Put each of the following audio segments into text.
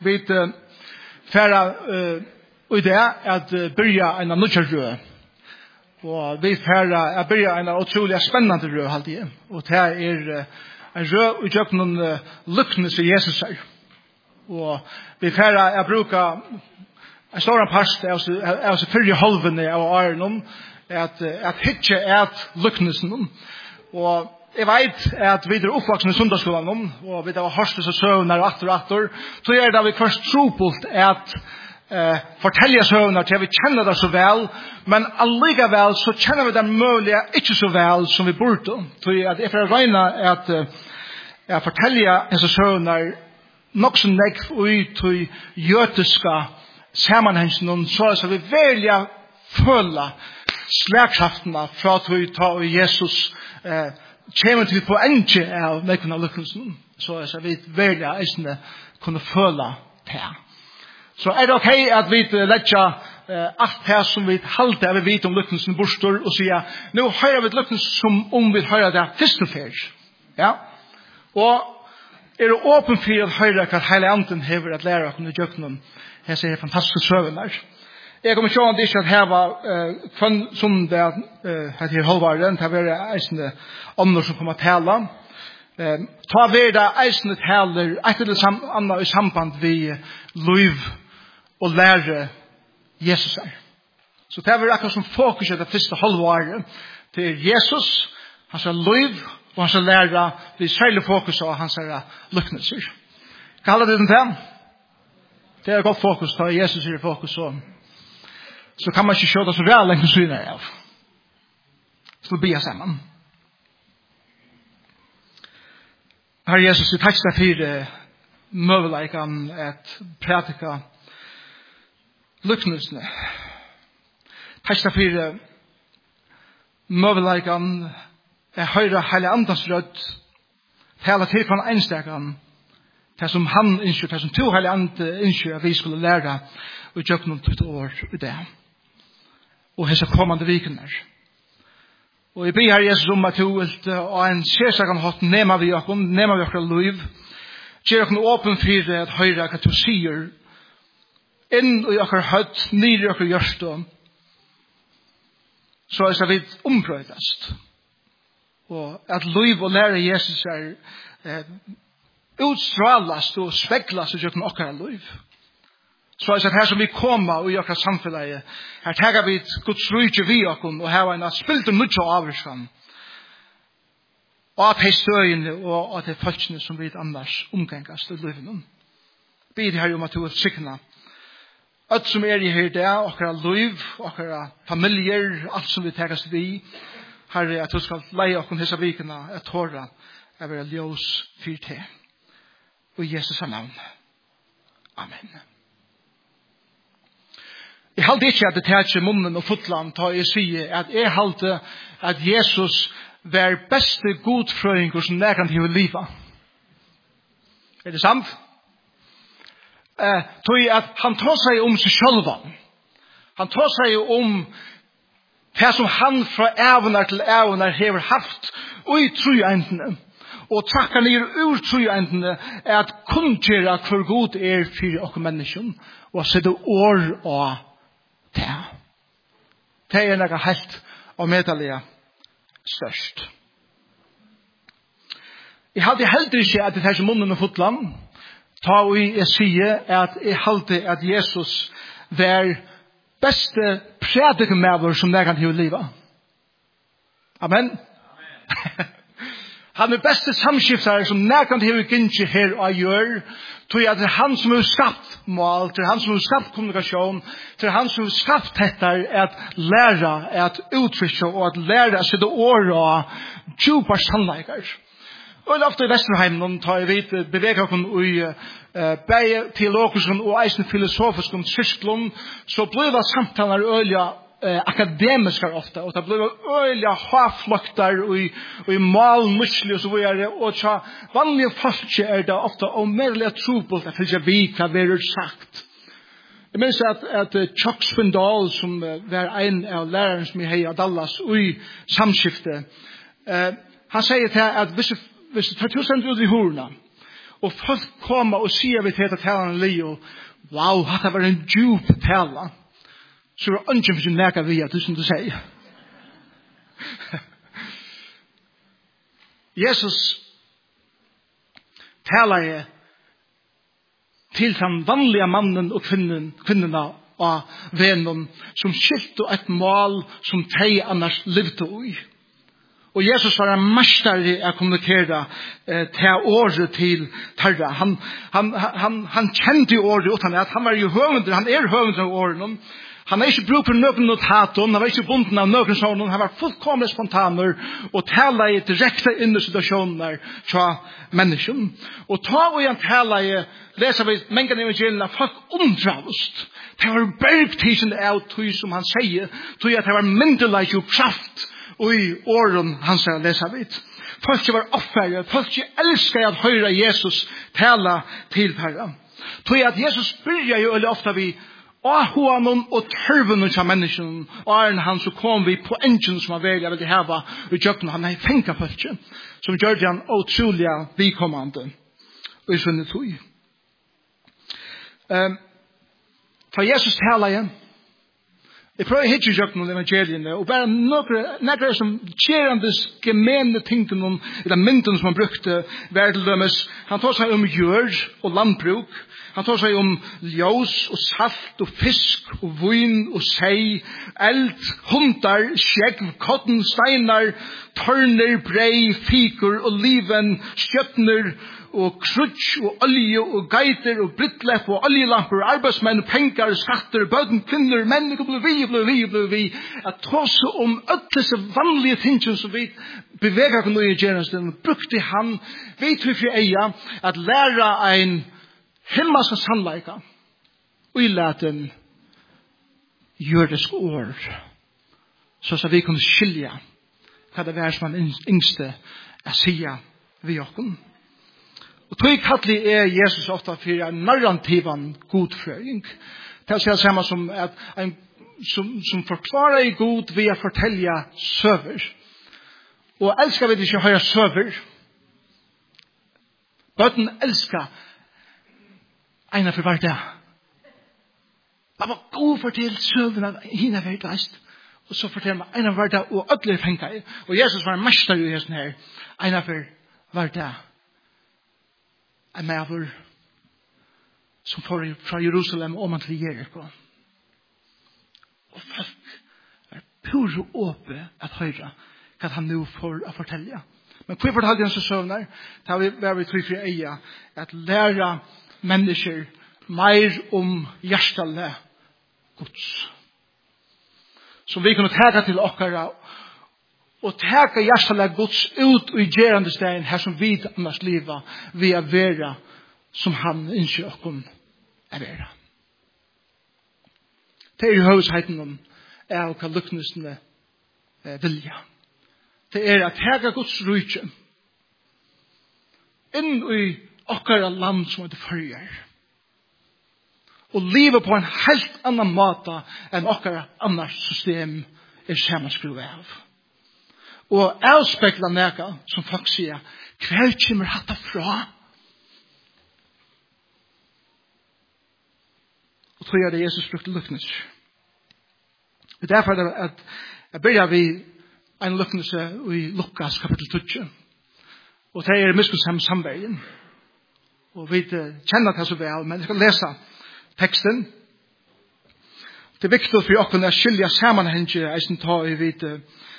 Vi færa og det at byrja en nødkjærrød. Og vi færa at byrja en utrolig spennende rød, halte jeg. Og det en rød utjøk noen lykknes i Jesus her. Og vi færa at bruka en stor part av seg fyrre halvene av åren at hitje at lykknesen. Og jeg vet at vi oppvaksen i sundagsskolen og vi har hørt disse søvner og atter, så det vi først trobult at fortelle søvner til vi kjenner det så vel, men allikevel så kjenner vi det mulig ikke så vel som vi burde. Så jeg får regne at fortelle disse søvner nok så nekv ut til jødiske sammenhengen, så vi velger føle slagkraftene fra til ta og Jesus kommer til poenget av nekvene lykkelsen, så vi velger eisene kunne føle det. Så det ok at vi legger alt det som vi halte vi vet om lykkelsen borstår og sier, nå hører vi lykkelsen som om vi hører det første fyr. Ja? Og det åpen for å høre hva hele anden hever at lære å gjøre noen jeg ser fantastiske søvner. Jeg kommer ikke an til at her var som det heter halvvaren, det var eisende andre som kommer til å tale. Ta ved det eisende taler et eller annet i samband vi liv og lære Jesus her. Så det var akkurat som fokus i det første halvåret til Jesus, hans liv og hans lære, vi særlig fokus av hans lykknelser. Hva holder det den til? Det godt fokus, da Jesus er i fokus, så kan man ikke se det så vel lenge syner av. Så be jeg sammen. Herre Jesus, vi takk deg for møveleikan at pratika lykknelsene. Takk deg for møveleikan at høyre hele andans rødt tala til på en enstakken det som han ønsker, det som to hele andre ønsker at vi skulle lære og gjøre noen til år i det. Og hese kommande vikene. Og jeg ber her Jesus om at du vil ha en særsaken hatt nema vi okkur liv. Gjør okkur åpen for at høyre hva du sier inn i okkur høtt, nere i okkur hjørstå. Så er vi ombrøydast. Og at liv og lære Jesus utstrålast og speglast i okkar liv. Så er det her som vi kommer i okkar samfunnet, her tager vi Guds rydde vi okkur og her en spilt og nødja avriskan av de støyene og av de folkene som vi annars omgengast i livet. Bid her om at du vil sikna alt som er i her det, okkar liv, okkar familier, alt som vi tegast vi, Herre, at du skal leie okkur hessa vikene, et hårda, jeg vil ljøs fyr til. Og i Jesus navn. Amen. Jeg halte ikke at det tætje munnen og fotland ta jeg sier at jeg halte at Jesus var beste godfrøyngur som nærkant i livet. Er det sant? Tog at han tar seg om seg sjølva. Han tar seg om det som han fra evner til evner hever haft og i trøyendene. Og takka nir ur trøyendene at kunngjera hvor god er for okkur menneskjen og sette år og det. Det er noe helt og medalje størst. Jeg hadde heller ikke at det er som munnen og fotland ta og jeg sier at jeg hadde at Jesus var beste predikemæver som det kan til livet. Amen. Han er beste samskiftere som nærkant hever gynnsi her og gjør, til at det er han som har skapt mål, til han som har skapt kommunikasjon, til han som har skapt dette at lære, at uttrykke og at lære å sitte året og djupa sannleikar. Og ofte i Vesterheim, tar jeg vidt, beveger oss i begge teologisk og eisen filosofisk sysklom, så blir det samtaler øyla akademiskar ofta och det blir öliga hafloktar och i mal musli och så vidare och så vanliga folk är det ofta omöjliga trupult att följa vika vad sagt. Jag minns att Chuck Swindoll som var en av läraren som är i Dallas och i samskifte han säger till att hvis du tar 2% ut i horna Og folk kommer og sier vi til at talen Leo, wow, det var en djup tala. Så var det ikke for sin neka vi at du som du sier. Jesus talar til den vanliga mannen og kvinnorna av venen som skilte et mål som de annars levde i. Og Jesus var en mestare å kommunikere til året til Terra. Han kjente året utan at han var jo høvender, han høvender av året. Han har ikke bruk for noen notater, han var ikke bunden av noen sånn, han var fullkomlig spontaner og taler direkte inn i situasjoner fra mennesken. Og ta og igjen taler leser vi mengen evangelien av folk omdravst. Det var bergtisen av tog som han sier, tog at det var myndelag og kraft og i åren han sier leser vi. Folk var offer, folk elsker at høre Jesus tala til Herren. Tog at Jesus begynner jo veldig ofte vi og honom og tørven av mennesken, og han så kom vi på engine som han velger vil hava og jøkken han har fengt folk, som gjør det han utrolig bikommende og i sånne tog. For Jesus taler igjen. Jeg prøver ikke å gjøre noen evangeliene, og bare noen som kjerandes gemene tingene, eller myndene som han brukte, verdedømmes. Han tar seg om jord og landbruk. Han tar seg om ljós og salt og fisk og vin og sei, eld, hundar, skjegg, kotten, steinar, tørner, brei, fikur, oliven, skjøttner, og krutsk, og olje, og geiter, og brittlepp, og oljelamper, og arbeidsmenn, penger, skatter, bøden, kvinner, menn, og blev vi, at ta seg om disse vanlige tingene som vi beveger oss i gjennomsten, brukte han, vet vi for eia, at lære en himmelsk sannleika, og i laten jødisk ord, så vi kunne skilja hva det var som han yngste å sige vi okken. Og tog kattelig Jesus ofta for en narrativan godføring. Det er det samme som at som forklarer i god ved å fortelle søver. Og elsker vi ikke å høre søver. Bøten elsker ena for hvert det. Man var god for til søvn av henne vært veist. Og så forteller man ena for hvert det, og ødler penger. Og Jesus var en mester i hesten her. Ena for hvert det. En maver som får fra Jerusalem om til Jericho. Og folk er pure åpe at høre hva han nå får å fortelle. Men hvor fortalte han så søvner? Da var vi trygt for eia at lære mennesker mer om hjertelig Guds. Som vi kunne ta til okkara og teka hjertelig Guds ut i gerande stein her som vi annars liva vi er vera som han ønsker okkom er vera. Det er i høvesheten om er hva luknesene vilja. Det er at teka Guds rujtje inn i okkara land som er det førjer og liva på en helt annan måte enn okkara annars system er samanskruv av. Og avspekla neka, som folk sier, hver kommer hatta fra? Og tror jeg det Jesus brukte luknes. Og derfor er det at jeg begynner vi en luknelse i Lukas kapitel 20. Og det er miskunnsom samverden. Og vi kjenner det så vel, men jeg skal lese teksten. Det er viktig for oss å skilja sammenhengen eisen ta i vite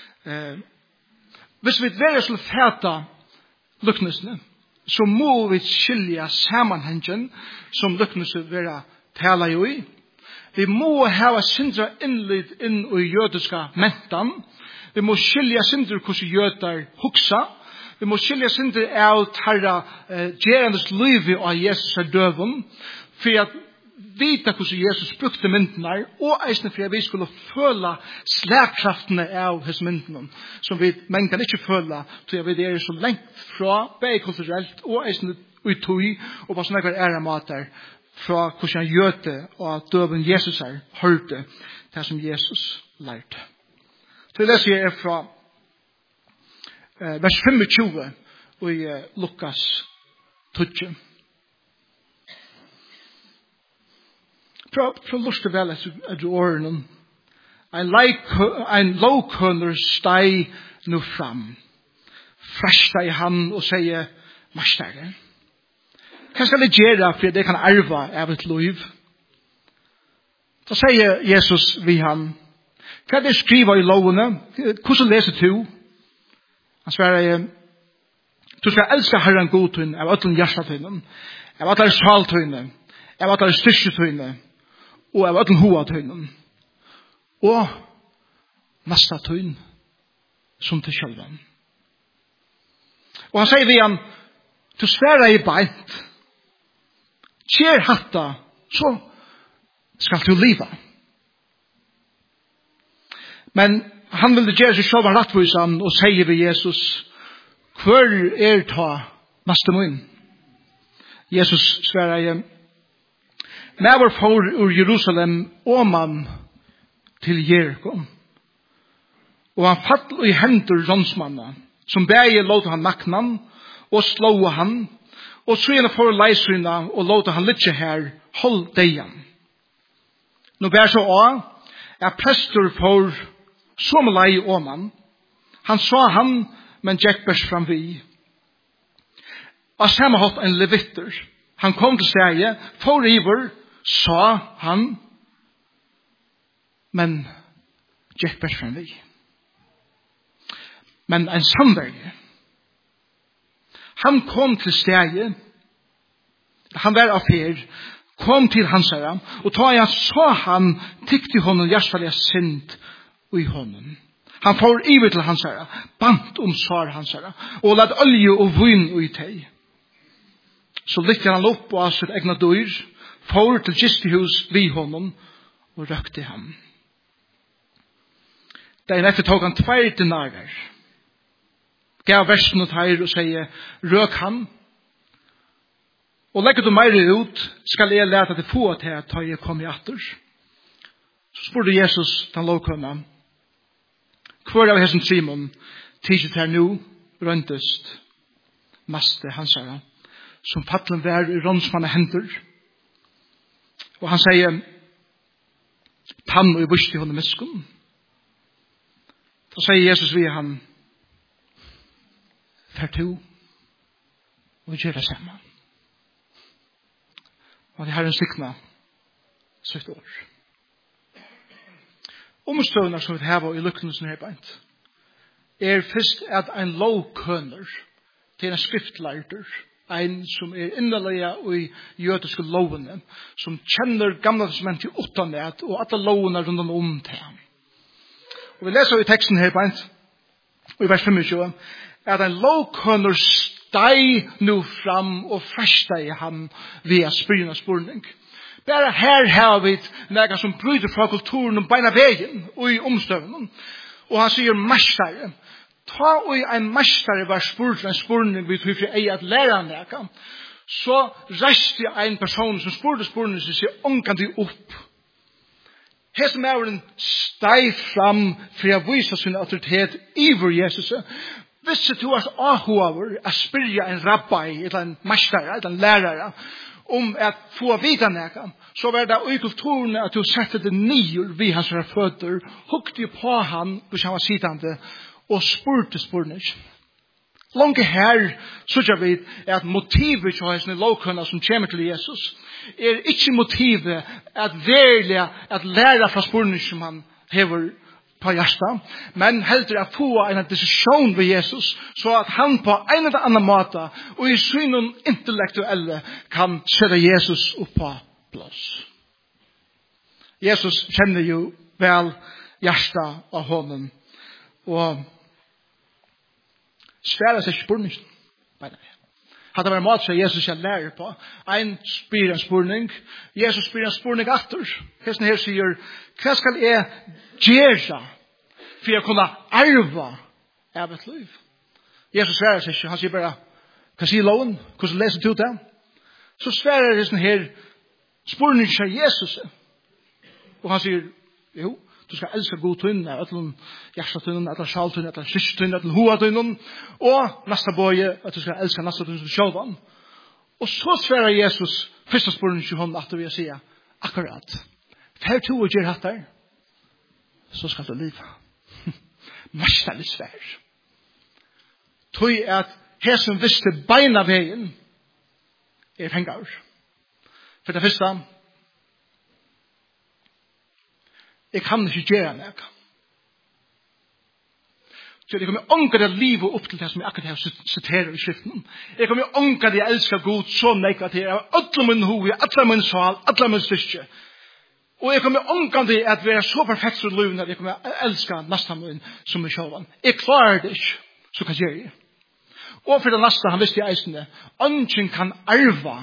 hvis vi vil så fæta luknesene, så må vi skilja sammenhengen som luknesene vil tala jo i. Vi må ha sindra innlid inn i jødiska mentan. Vi må skilja sindra hvordan jøder huksa. Vi må skilja sindra av tarra gerandes livi av Jesus er døven, for at vita hvordan Jesus brukte myndene og eisne for at vi skulle føle slagkraftene av hans myndene som vi men kan ikke føle til at vi er så lengt fra begge kulturelt og eisne utøy og på sånne ære mater fra hvordan jøte og døven Jesus er hørte det som Jesus lærte. Så leser jeg fra vers 25 i Lukas 20. Prøv lust vel at åren. Ein lovkunner steg nu fram. Fresta i han og sier, Masteren, hva skal jeg gjøre for det kan arva av et liv? Da sier Jesus vi han, hva er det skriva i lovene? Hvordan leser du? Han svarer, du skal elska Herren godtun av ötlen hjertatøynen, av ötlen saltøynen, av ötlen styrketøynen, og av ötlen hoatøynen, og nasta tøyn som til sjølven. Og han sier vi han, du sværer i beint, kjer hatta, så skal du liva. Men han ville gjøre seg sjølven rattvisan og sier vi Jesus, hvor ta neste mun? Jesus sværer i, med vår for ur Jerusalem, og man til Jericho. Og han fall i hendur ronsmanna, som bæge låta han naknan, og slå han, og så gjerne for leisrina, og låta han litt her, hold deian. Nå bær så av, prester for som lei åman. Han sa han, men Jack bærs fram vi. Og samme hatt en levitter. Han kom til stedet, for iver, sa han, men Jack bærs fram vi. Men en samverge. Han kom til stedet, han var affær, kom til hans herre, og da jeg så han, tykte honom hjertelig synd i honom. Han får iver til hans herre, bant svar hans herre, og lad olje og vin i teg. Så lytte han opp og av sitt egna dyr, får til gistehus vi honom, og røkte ham. Dagen etter tog han 2 denarer, gav versen og teir og sier, røk han, og legger du meire ut, skal jeg lete det få til at jeg kom i atter. Så spurte Jesus den lovkunna, hvor av hessen Simon, tidset her nu, røntest, maste hans herre, som fattelen vær i rånsmanne hender. Og han sier, tann og i busk i hånden miskunn. Da sier Jesus vi han, fer to, og gjør det samme. Og det her er en stikna, søkt år. Omstøvner som vi har i lukkene som er beint, først at en lovkønner til en skriftlærter, en som innelige i jødiske lovene, som kjenner gamle testamentet utanett, og alle lovene rundt om til ham. Og vi leser i teksten her beint, og i vers 25, at en lovkønner steg nu fram og fresteg han via spyrende spurning. Bare her har vi noe som bryter fra kulturen og beina veien og i omstøvnen. Og han sier mestere. Ta og en mestere var spurt en spurning vi tog for ei at lære noe. Så reiste en person som spurte spurningen som sier omkant opp. Hese mæveren steg fram for å vise sin autoritet iver Jesus. Hvis du er avhåver å spyrre en rabbi, eller en mestere, eller en lærere, om at få vite noe, så var det i kulturen at du sette det nyer vid hans føtter, hukte på han, hvis han var sittende, og spurte spurning. Langt her, så gjør vi at motivet til hans lovkunna som kommer til Jesus, ikke motivet at verlig at lære fra spurning som han hever på hjertet, men heldur å få en desisjon ved Jesus, så at han på en eller annen måte, og i synen intellektuelle, kan sette Jesus opp på plass. Jesus kjenner jo vel hjertet av honom, og sværer seg spurningen. Hadde vært mat som Jesus skal lære på. En spyr en spurning. Jesus spyr en spurning atter. Hesten her sier, hva skal jeg gjøre for å kunne arve av et liv? Jesus sværer seg ikke. Han sier bare, hva sier loven? Hvordan leser du det? Så sværer hesten her spurning til Jesus. Og han sier, jo, du skal elske god tøyne, etter hjertetøyne, etter sjaltøyne, etter sysstøyne, etter hoatøyne, og neste bøye, at du skal elske neste tøyne som sjølvan. Og så sværer Jesus første spørsmål til hånden, at vi sier, akkurat. Fær to og gjør hatt der, så skal du leve. Mesterlig svær. Tøy at her som visste beina veien fengar. For det første, jeg kan ikke gjøre noe. Så jeg kommer ånka det livet opp til det som jeg akkurat har siteret i skriften. Jeg kommer ånka det jeg elsker Gud så negativt. Jeg har alle min hoved, alle min sal, alle min styrke. Og jeg kommer ånka det at være så perfekt for livet at jeg kommer elske nesten min som jeg selv. Jeg klarer det ikke, så hva gjør jeg? Og for det neste, han visste i eisene, ånden kan arva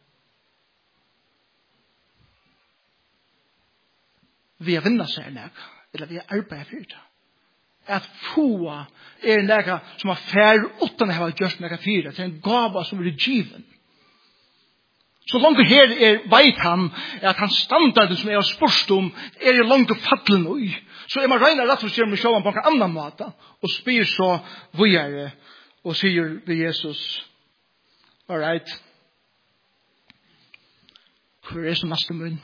via vinna seg nek, eller via arbeid for det. At få nek som har fær utan å ha gjort nek fyra, til en gava som blir given. Så langt her veit han at han standarden som jeg har spørst om langt fattelig nå. Så jeg må regne rett og slett med sjåan på en annan måte, og spyr så vujere, og sier ved Jesus, all right, hvor som neste munn?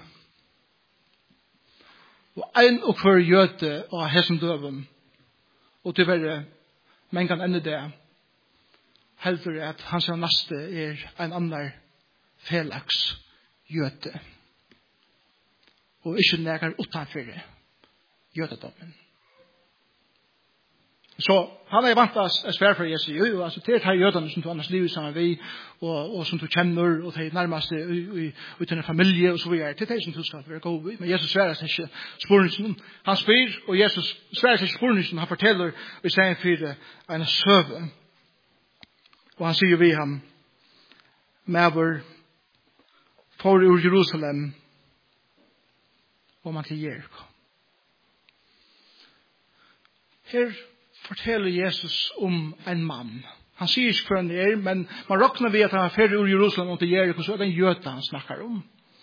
Og ein og hver gjøte av hesen døven, og til verre, men kan ende det, heldur at hans neste en annan felags gjøte, og ikke negar utanfor gjøtedommen. Så han vant å spørre for Jesus, jo, altså det her jødene som du annars livet sammen vi, og som du kjenner, og det nærmeste ut i familie, og så videre, det som du skal være god ved. Men Jesus svarer seg ikke spørningen. Han spyr, og Jesus svarer seg ikke spørningen, han forteller i stedet for en søve. Og han sier vi ham, Maver, for ur Jerusalem, og man til Jericho. Her forteller Jesus om en mann. Han sier ikke hva han men man råkner ved at han er ferdig ur Jerusalem og til Jericho, så det en jøte han snakker om.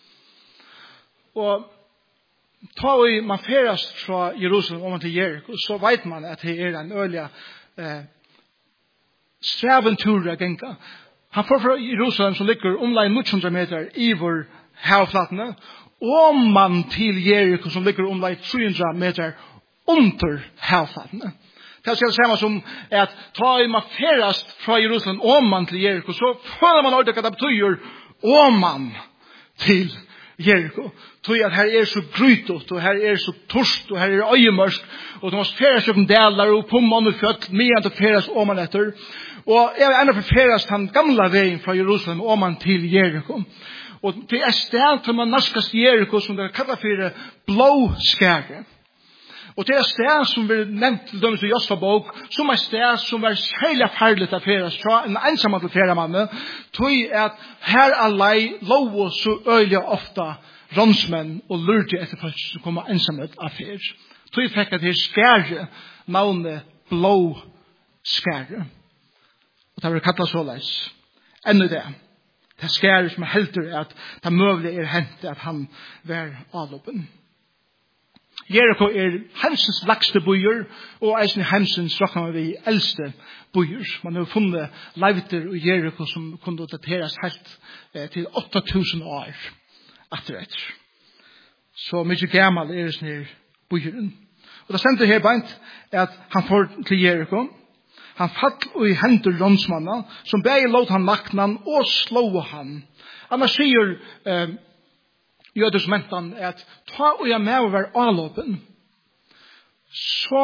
Og man ferast fra Jerusalem og til Jericho, så vet man at det en øyelig streventur av genka. Han får fra Jerusalem som ligger omlai 900 meter iver havflatene, og man til Jericho som ligger omlai 300 meter under havflatene. Det er det samme som at ta i man ferast fra Jerusalem og man til Jericho, så føler man ordentlig at det betyr og man til Jericho. Tog at her så grytot, og her så torst, og her øyemørsk, og du må ferast om deler, og på mann og fjøtt, mye til ferast og man etter. Og jeg vil enda for ferast den gamle veien fra Jerusalem og man til Jericho. Og det sted til man naskast Jericho, som det kallar for blåskære. Og det sted som vi nevnt til dømes i Josfa bok, som sted som var særlig ferdelig til feras fra en ensam til feramanne, tog at her allei lov så øyelig ofta ronsmenn og lurte etter folk som kommer ensamhet av fer. Tog fikk at det skære navnet blå skære. Og det var kallet så leis. Enda det. Det skære som helter at det møvlig hentet at han var avloppen. Jericho Hemsens lakste bøyer, og eisen Hemsens råkner vi eldste bøyer. Man har funnet leivter i Jericho som kunne dateres helt til 8000 år etter. Så mye gammel sånne bøyeren. Og det stendte her beint at han får til Jericho. Han fall i hendur ronsmannen, som begge låt han maknan og slå han. Annars sier jødesmentan at ta og jeg med å være avlåpen, så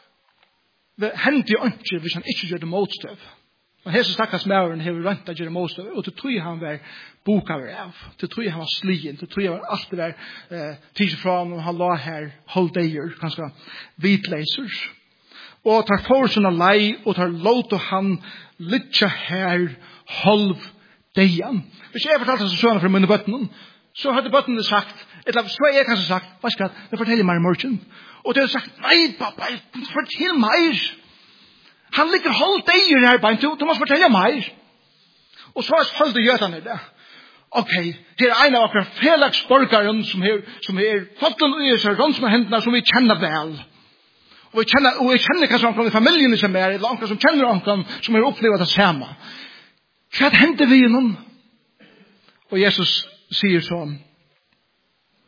hendte jo ikke hvis han ikke gjør det motstøv. Og hese stakkars mæveren har rønt å gjøre motstøv, og til tog han var bokaver av, til tog han var slien, til tog han var alt det var tidsi fra han, og han la her holdeier, ganske vitleiser. Og tar for sånne lei, og tar låt og han lytja her halv deian. Hvis jeg fortalte seg sånn fra mine bøttene, så hadde bøttene sagt, eller så har jeg kanskje sagt, hva skal jeg fortelle meg i morgen? Og de hadde sagt, nei pappa, fortell meg. Han ligger halv deier her, du må fortelle meg. Og så holdt det gjøtene det. Ok, det en av akkurat felagsborgaren som fattelen og gjør seg rundt med hendene som vi kjenner vel. Og jeg kjenner kanskje omkring i familien som eller omkring som kjenner omkring som har opplevd det samme. Hva hendte vi innom? Og Jesus sier sånn,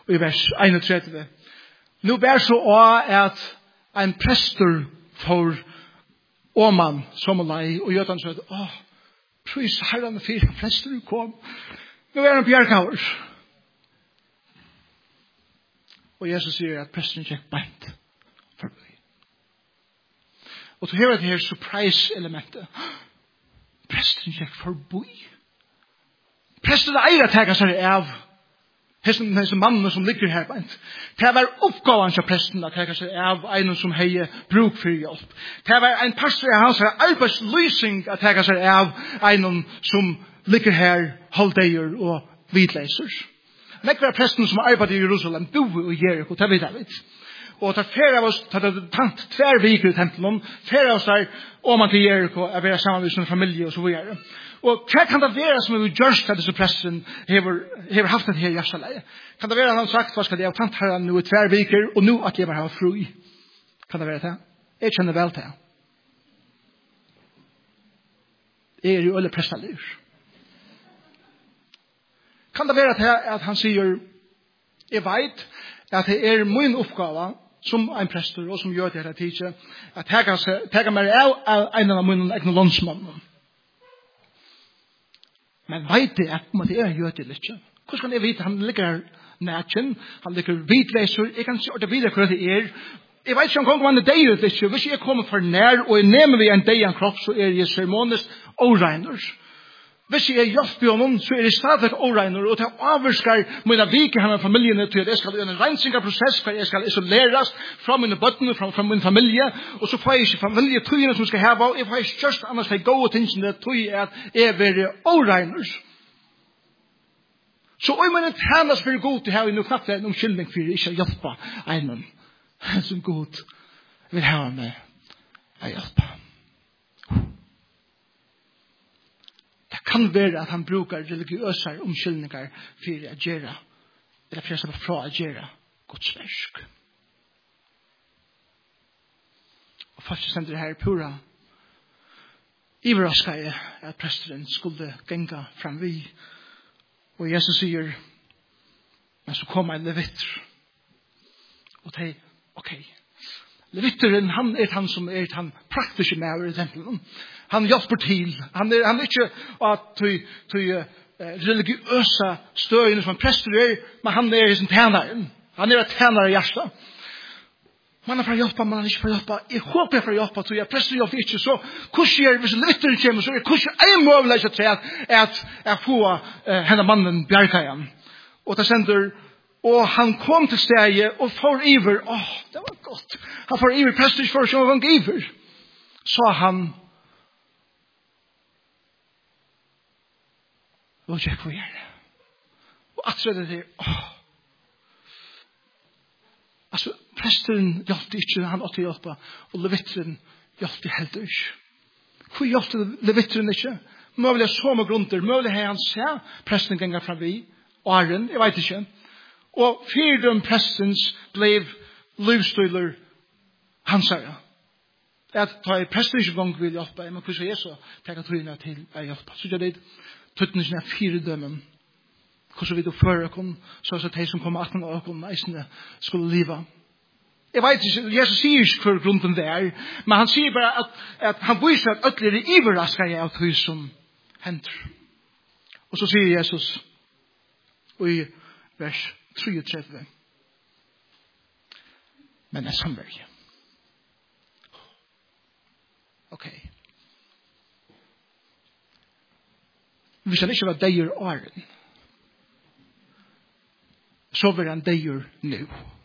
i vers 31. Nu bär så at en prester for Åman som lei, og Jøtan sa at, prøys herren for prester kom. Nu han bjerghavers. Og Jesus sier at presteren gikk beint forbi. Og så hører det her surprise-elementet. Presteren gikk forbi. Presteren eier at tega seg av hese mannen som ligger her beint. Det var oppgaven til presten at tega seg av en som heier bruk for hjelp. Det var en pastor av hans arbeidslysing at tega seg av en som ligger her halvdeier og vidleiser. Nekvar presten som arbeider i Jerusalem bor i Jericho, det vet jeg. Og tar flere av oss, tar tant tver viker i tempelen, flere av oss der, og man til Jericho, er være sammen med sin familie og så videre. Og hva kan det være som vi gjørst at disse presten hever haft det her hjerteleie? Kan det være at han sagt, hva skal jeg ha tant her nå i tver viker, og nå at jeg bare har fru? Kan det være det? Jeg kjenner vel til. Jeg er jo alle prestalier. Kan det være at han sier, jeg vet at det er min oppgave som en prester og som gjør det her tidligere, at jeg meg av en av mine egne landsmannen. Men vet det om at jeg gjør det ikke? Hvordan kan jeg vite? Han ligger nætjen, han ligger vidleiser, jeg kan si at det videre hva det er. Jeg vet ikke om han er deg eller ikke. Hvis jeg kommer for nær og jeg nemmer ved en deg en kropp, så er jeg seremonisk oregner. Hvis jeg hjelper honom, så er det stadig oregner, og det avvarskar mine viker her med familiene til at jeg skal gjøre en rensingerprosess, for jeg skal isoleres fra mine bøttene, fra min familie, og så får jeg ikke familietøyene som skal heve, og jeg får ikke kjørst annars de gode tingene til at jeg vil oregner. Så om man tjener for god til her, nå knapt en omkyldning for ikke å hjelpe en som god vil ha med å hjelpe. Kan være at han brukar religiøse omskyldninger for å gjøre, eller for å fra å gjøre Guds verk. Og faktisk sender det her pura iverraskar jeg at presteren skulle genga fram vi. Og Jesus sier, men så kom en levitter. Og de, levitteren, han er han som er han praktiske med i tempelen. Han hjelper til. Han er ikke at religiøse støyene som en prester er, men han er som tjeneren. Han er et tjenere hjertet. Man er for å hjelpe, man er ikke for å hjelpe. Jeg håper jeg for å hjelpe, så jeg prester hjelper ikke. Så hvordan er, hvis litteren kommer, så er hvordan en mulighet til at få henne mannen bjergkajen. Og det sender, og han kom til stedet og får iver. Det var godt. Han får iver, prester for å se hva han giver. Så han, og jeg får gjøre det. Og at så er det der, altså, presteren hjelpte ikke, han åtte hjelpe, og levitteren hjelpte heller ikke. Hvor hjelpte levitteren ikke? Møvlig så med grunter, møvlig har han se, presteren ganger fra vi, og Aaron, jeg vet ikke. Og fyrdom prestens ble livsstøyler hans herre. At ta i presteren ikke gang vil hjelpe, men hvordan er så, tenker trynet til å hjelpe. Så gjør det tøttene er fyrdømmen. Hvordan vi da fører kom, så at de som kommer 18 år kom, eisene skulle leve. Jeg vet ikke, Jesus sier ikke hver grunnen det er, men han sier bare at han viser at øtler er iverrasket av det som hender. Og så sier Jesus i vers 33, men det er samverge. Ok. Hvis han ikke var deier åren, så var han deier nå.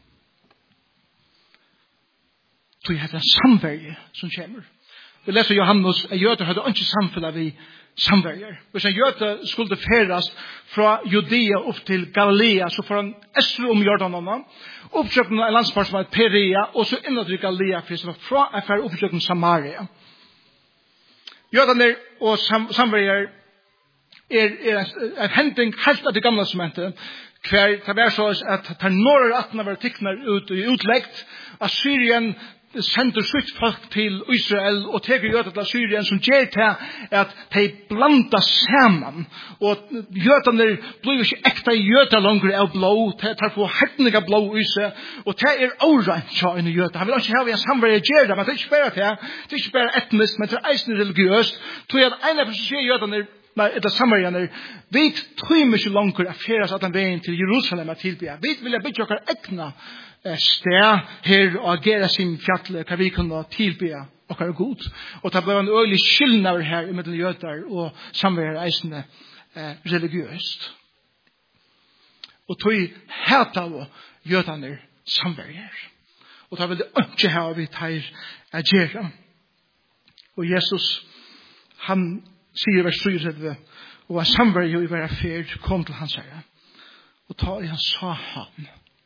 Så jeg hadde en samverge som kommer. Vi leser Johannes, at jøder hadde ikke samfunnet vi samverger. Hvis en jøde skulle feres fra Judea opp til Galilea, så får han æstre om Jordanene, oppsøkende en landspart som er Perea, og så innan til Galilea, for det var fra affær oppsøkende Samaria. Jødene og samverger er en hending helt av det gamle sementet, hver det var så at tar norr 18 var tikkner ut i utleggt, Assyrien sender sitt folk til Israel og teker jøder til Syrien som gjør til at de blanda sammen. Og jødene blir jo ikke ekte jøder langer av blå, de tar på hertninga blå i seg, og det orent så en jøder. Han vil ikke ha en samverre gjøre, men det ikke bare det. Det ikke bare etnisk, men det eisen religiøst. Tror jeg at en av som sier jødene, eller samverjene, vi tror ikke langer at feres at den veien til Jerusalem er tilbya. Vi vil bygge okker egna sted her og agere sin fjallet, hva vi kunne tilbya okker god. Og det ble en øyelig skillnaver her i mellom jøder og samverjer eisende religiøst. Og tog heta av jødene samverjer. Og det vil det ikke ha vi tar agere. Og Jesus, han sier vers 33, og var samverje i hver affær kom til hans herre. Og ta i han sa han,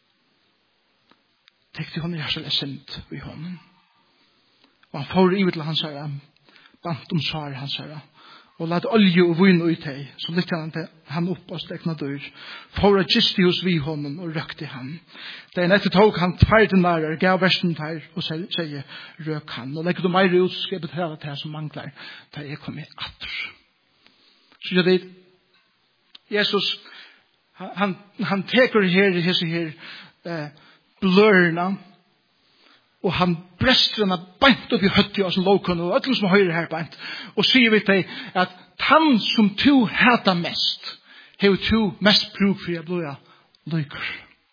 tekte hon i hersel sint i hånden. Og han får i til hans herre, bant svar hans herre, og lad olje og vin ut deg, så lytte han opp og stekna dør, for at gist hos vi hånden og røkte han. Den etter tog han tverde nærer, gav versen der, og sier, røk han. Og legger du meg ut, skal jeg betale til som mangler, da jeg kom i atter. Så jeg vet, Jesus, han teker her blørna, og han brester henne beint opp i høtti av som lovkunn, og alle som høyrer her beint, og sier vi til at han som to hata mest, hever to mest bruk for jeg blod lykker.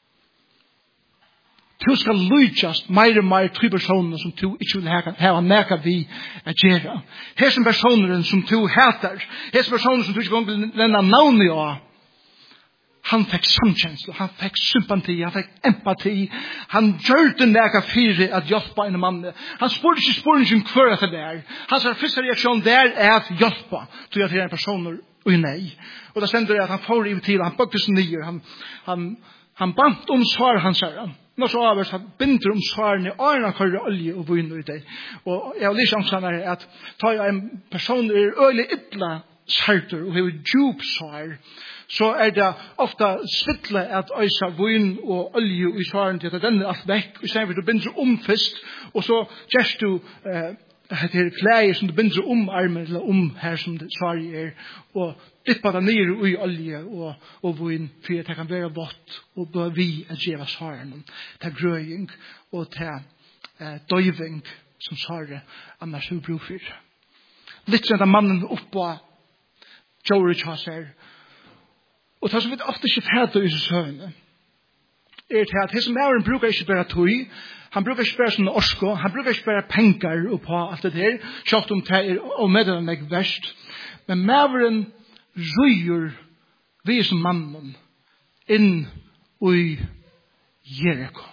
Du skal lydjast mer og mer til personer som du ikke vil ha neka vi å gjøre. Her som personer som du hater, her som personer som du ikke vil nevne navnet av, han fikk samkjensel, han fikk sympati, han fikk empati, han gjør det neka fire at hjelpa en mann. Han spurte ikke spørningen hver etter det. Hans første reaksjon der at hjelpa til at det er en person og nei. Og da stender det at han får i til, han bøkte seg nye, han bant svar hans herre. Nå så avhørs han binder svarene, årene kører olje og vinn i det. Og jeg har lyst til at ta en person øyelig ytla sarter og hever djup svar, så det ofta svittle at øysa vinn og olje i svaren til at den alt vekk, og sen vil du binder fyrst, og så gjørst du det klæger som du binder armen, eller her som det svaret og dyppa det ned i olje og vinn, for at det kan være vått, og da vi gjøre svaren til grøying og til døyving som svaret annars er bruk for. Litt sånn at mannen oppå Jorik har seg, og det som vi ofte ikke fætter i søvnene, til at hans mæren bruker ikke bare tøy, han bruker ikke bare sånne orsko, han bruker ikke bare penger på alt det der, selv om det og meddelen verst, men mæren røyer vi som mannen inn i Jericho.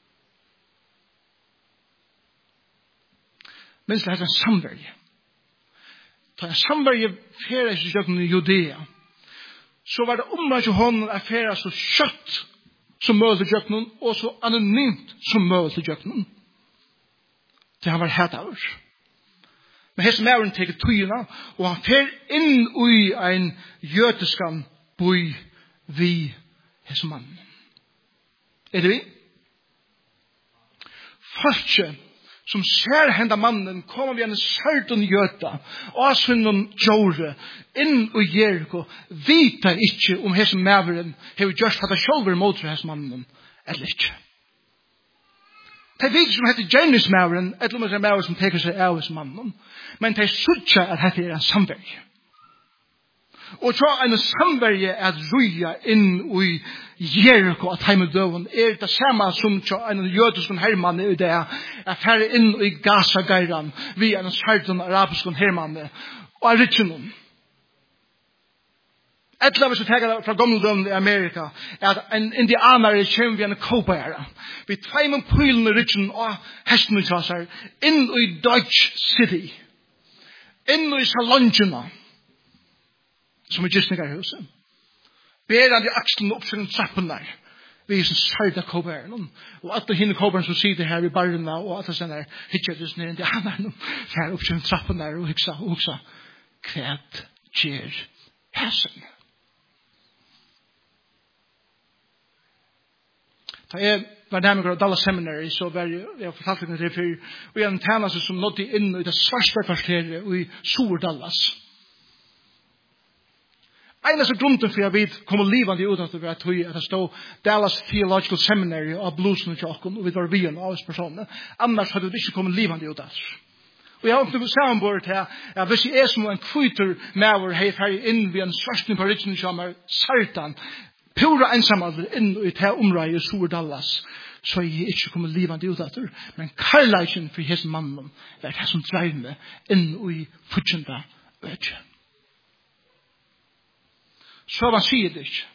Minns det er en samverje. Da en samverje feres i kjøkken i Judea, så var det omlagt i hånden at feres så kjøtt som møte kjøkkenen, og så anonymt som møte kjøkkenen. Det han var hæt av oss. Men her som er teker tøyene, og han fer inn i en jødeskan boi vi hese mannen. Er det vi? Første som ser henda mannen kommer vi en sørten jøta og sunnen jore inn i Jericho vita ikke om hese mæveren har gjort hatt sjølver mot hese mannen eller ikke. Det vet som heter James mæveren eller om det er mæveren som teker seg av hese mannen, men det sutja at dette er en samverje. Og så en samverje at ruja inn i Jericho at heimedøven det samme som en jødisk hermann i det at her inn i Gaza-geiran vi en særten arabisk hermann og er rikkenom. Et av oss tenker fra gammeldøven i Amerika at en indianer kommer vi en kåpære. Vi tveimer pylene rikken og hesten ut av seg inn i Dutch City, inn i salongene, som er gistningarhuset. Ber han de akslene opp til trappen der. Vi er som særda kåbæren. Og alle henne kåbæren som sitter her i barna, og alle sånne hitjedes ned til han her opp til trappen der, og huksa, kvæt kjer hæsen. Da var nærmere av Dallas Seminary, så var jeg fortalt henne det før, og jeg tjener seg som nådde inn i det svarste kvarteret i Sur Dallas. Eneste grunden for jeg vet kommer livende ut at det stod Dallas Theological Seminary av bluesen og tjokken, og vi var byen av oss personer. Annars hadde det ikke kommet livende ut av oss. Og jeg har ikke sammenbord til at hvis jeg som en kvitter med her inn ved en svarsten på ryggen som sartan, pura ensamhet inn i det området i Sur Dallas, så er jeg ikke kommet livende ut av det. Men karlægen for hans mannen er det som dreier meg inn i fortjente øyne. Så man sier det ikke.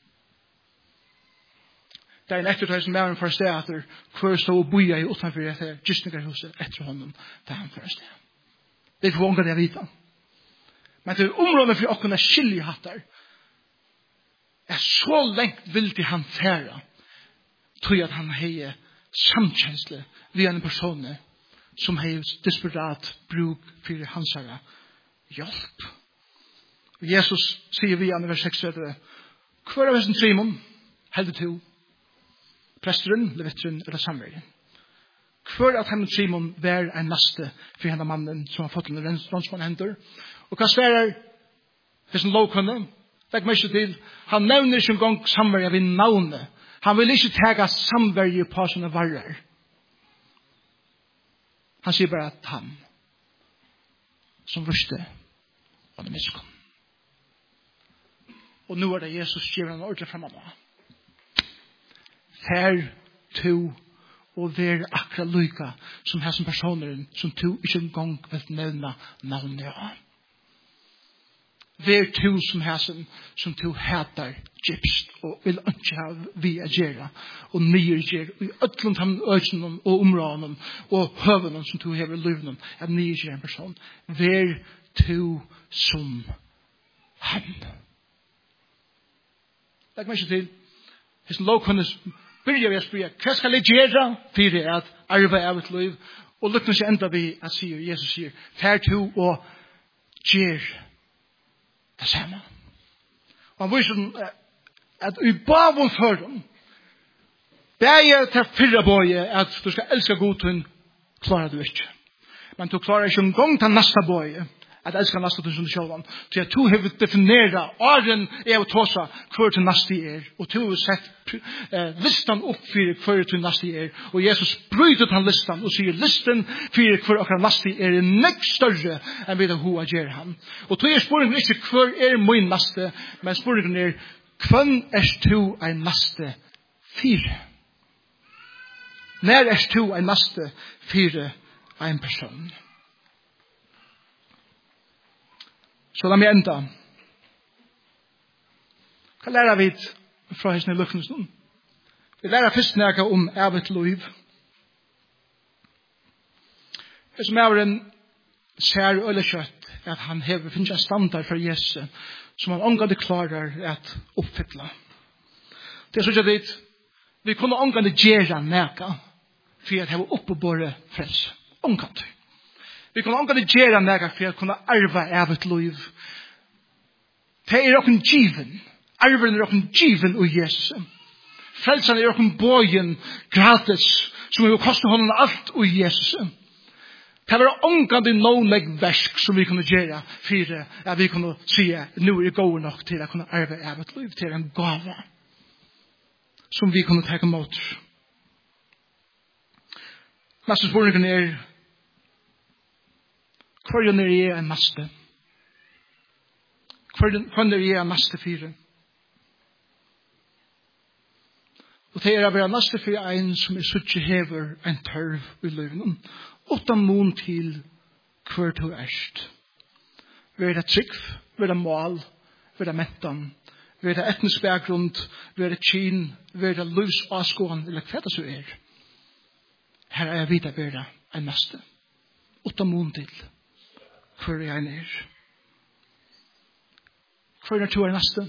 Det er en ettertøy som er en første etter hver stå og boja i utenfor etter gistningerhuset etter honom til han første. Det er for unga det jeg vita. Men det er området for å kunne skilje hattar er så lengt vildig han færa tror at han har samkjensle ved en person som har desperat bruk for hans hjelp. Og Jesus sier vi i vers 6 hver av hessen Simon heldig til presteren, levitteren eller samvergen. Hver av hessen Simon var en naste for henne mannen som har fått en rånsmann hender. Og hva sverer hessen lovkunde? Legg meg ikke til. Han nevner ikke en gang samvergen ved navnet. Han vil ikke tega samvergen på sine varer. Han sier bare at han som visste var det miskom. Og nå er det Jesus skriver en ordentlig fremme nå. Fær to og vær akkurat lykke som her som personer som to ikke en gang vil nevne navnet av. Vær to som her som to hater gypst og vil ikke ha vi agera og nye gjør i ødlund øyne og områdene og høvene som to hever livene at nye gjør en person. Vær to som han. Legg meg ikke til. Hvis en lovkunnes begynner vi å spørre, hva skal jeg gjøre for at arve av et liv? Og lykkene ikke enda vi at Jesus sier, fær to og gjør det samme. Og han viser at i bavon for dem, det er til fyrre bøye at du skal elske godtun, klarer du ikke. Men du klarer ikke en gang til neste bøye, at elska nasta til sjølvan. Til at du har definera åren er å tåsa hver til nasta er. Og du har sett listan opp for hver til nasta er. Og Jesus bryter den listan og sier listen for hver akkurat nasta er nek større enn vi det hoa gjør han. Og du er spørningen ikke hver er min nasta, men spørningen er hvem er du en nasta fire? Når er du en nasta fire en person? Så la meg enda. Hva lærer vi fra hesten i lukkene? Vi lærer først nære om evet liv. Det som er en sær eller kjøtt er at han finner en standard for Jesus som han omgående klarer at oppfylle. Det er så ikke vi kunne omgående gjøre nære for at han var oppe på våre frelse. Omgående. Vi kan omgå det gjøre nægge for å kunne arve av et liv. Det er okken given. Arven er okken given i Jesus. Frelsen er okken bøyen gratis, som vil koste honom alt i Jesus. Det var omgå det noen versk som vi kunne gjøre for at vi kunne si nå er det gode nok til å kunne arve av et liv, til en gave som vi kunne ta imot. Neste spørningen er hver er jeg en naste? Hver er jeg en naste fire? Og det er å være naste for en som er suttje hever en tørv i løven. Utan mån til hver to erst. Være det trygg, være det mål, være det mentan, være det etnisk bakgrunn, være det kyn, være det løs avskåen, eller hva det så er. Her er jeg vidt å være en naste. Utan mån til hver jeg er. Hver er to er neste?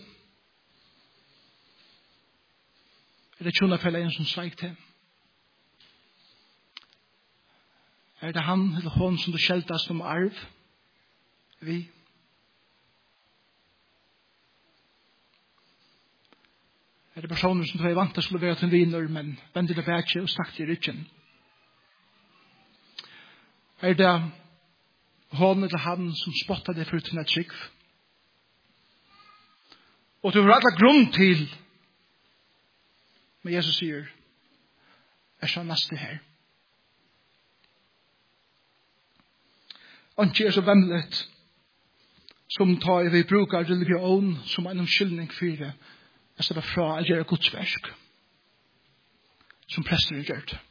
Er det tjona felle en som sveik til? Er det han eller hon som du skjeltast om arv? Vi? Det personer som er vant til å være til viner, men vender det bætje og snakket i ryggen. Det hånden til han som spottet det for uten et trygg. Og du har alle grunn til, men Jesus sier, så neste her. Anki så vennligt, som tar vi brukar religion som en omskyldning for det, jeg stedet fra å gjøre godsverk, som prester gjør det.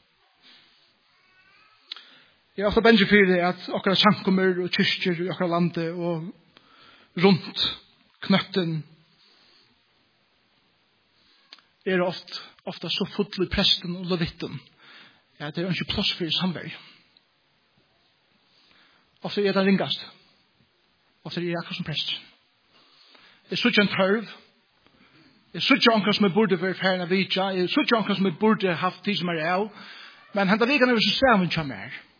Jeg ofte bensje for det at akkurat sankummer og kyrkjer i akkurat landet og rundt knøtten ofta så full i presten og levitten at det ikke plass for samverd. Ofte det ringast. Ofte det akkurat som prest. Det er en tørv. Det er anker som burde være ferdig av vidja. Det er anker som burde haft tid som av. Men henda vi kan jo så sammen som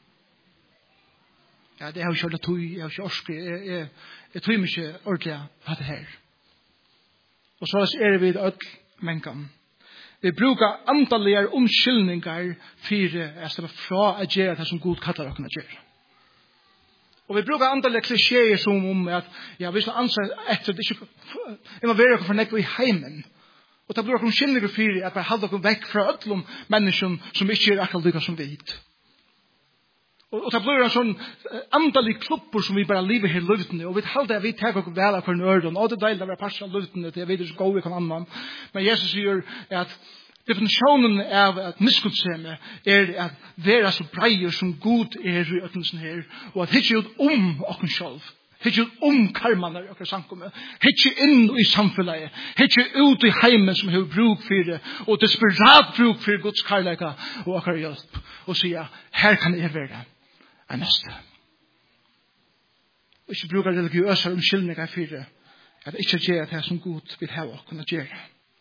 Ja, det har jo kjørt tog, jeg har ikke orske, jeg tror ikke ordentlig på det her. Og så vi et mennkene. Vi bruker antallige omskyldninger for jeg stedet fra å gjøre det som Gud kaller dere å gjøre. Og vi bruker antallige klisjeer som om at vi skal anse etter det ikke involverer dere for nekve i heimen. Og da bruker dere omskyldninger for at vi holder dere vekk fra ødlom mennesker som ikke akkurat lykke som vi hit. Og det blir en sånn andalig klubber som vi bare lever her løvdene, og vi halder at vi tar oss vel av hverandre øren, og det er deilig å være parst av løvdene til jeg vet ikke gå i hver annan. Men Jesus sier at definisjonen av at miskunnsemme at være så breier som god i øttelsen her, og at hitje ut oss selv, hitje ut karmene og samkommet, hitje inn i samfunnet, hitje ut i heimen som har bruk for det, og desperat bruk for Guds kærlighet og akkurat hjelp, og sier, her kan jeg være er neste. Og ikke bruker religiøse omskyldninger for det, at ikke gjøre det som Gud vil ha å kunne gjøre.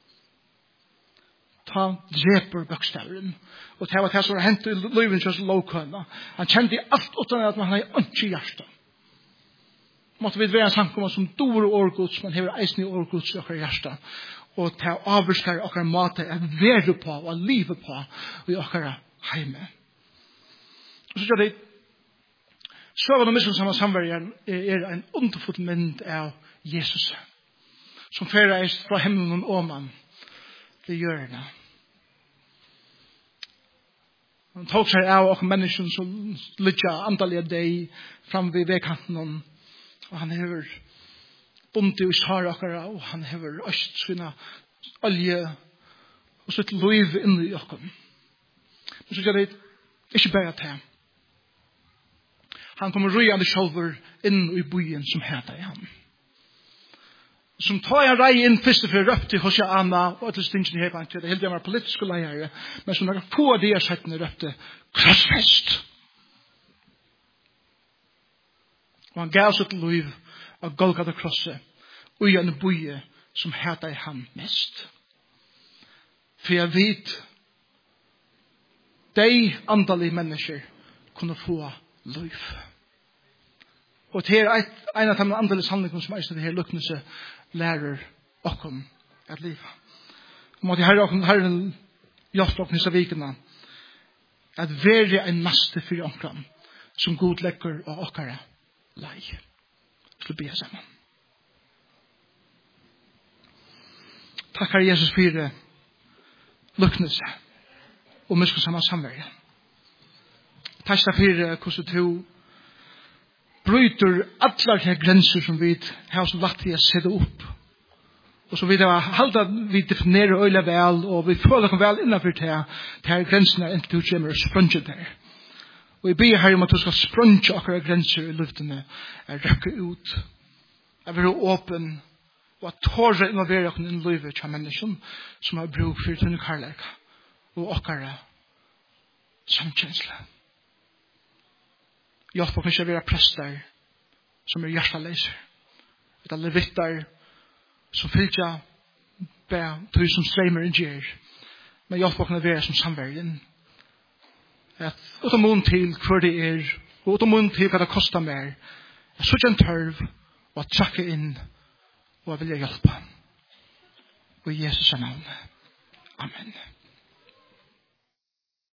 Ta dreper bøkstaveren, og det var det som var hentet i løyven til lovkønne. Han kjente alt uten at man hadde ikke hjerte. Måtte vi være en samkommer som dår årgods, men hever eisen i årgods i okker hjerte. Og til å avvarske okker måte er være på og livet på i okker heime. Og så gjør det Søvann og miskunnsamma samverjan en underfull mynd av Jesus, som ferreist fra himmelen og man til hjørnet. Han tok seg av og mennesken som lytja antallige deg fram ved veikanten, og han hever bundet i svar okkara, og han hever øst sina olje og sitt liv inn i okkara. Men så gjør det ikke bare til. Han kommer røyande sjálfur inn i byen som heter i han. Som tar en rei inn først og fyrir røpte hos Anna og etter stingene her på det helt det var politiske leiere, men som noen få av de settene røpte krossfest. Og han gav sitt liv av Golgata krosset og i en byen som heter i han mest. For jeg vet de andalige mennesker kunne få liv. Og det er en av de andre sannlegene som er det her lukkende lærer okkom at liv. Og måtte Herren hjelpe okkom disse vikene at være en neste for okkom som god lekker og okkara lei. Skal be sammen. Takk Herre Jesus for det lukkende og miskunnsamma samverden. Takk for hvordan du bryter alle de grenser som vi har så lagt til å sette opp. Og så vi har holdt at vi definerer øyla vel, og vi føler oss vel innenfor til grensene inntil du kommer og sprønner der. Og jeg ber her om at du skal sprønne akkurat grenser i luftene, røkke ut, være åpen, og at tåre involvere oss inn i livet til mennesken som har bruk for denne kærlighet og akkurat samkjensle. Hjelp oss ikke å være prester som hjerteleser. Det levitter som fylker til som streimer en gjer. Men hjelp oss å være som samverden. Uten mån til hva det og uten mån til hva det koster mer. Så ikke en tørv og å trakke inn og vilja hjelpe. Og i Jesus navn. Amen.